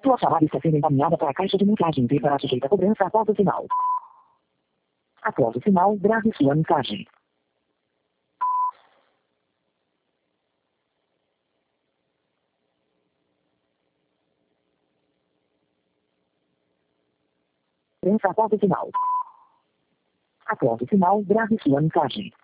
Sua chamada está sendo encaminhada para a caixa de mensagem e será sujeita a cobrança após o sinal. Após o sinal, grave sua mensagem. Cobrança após o sinal. Após o sinal, grave sua mensagem.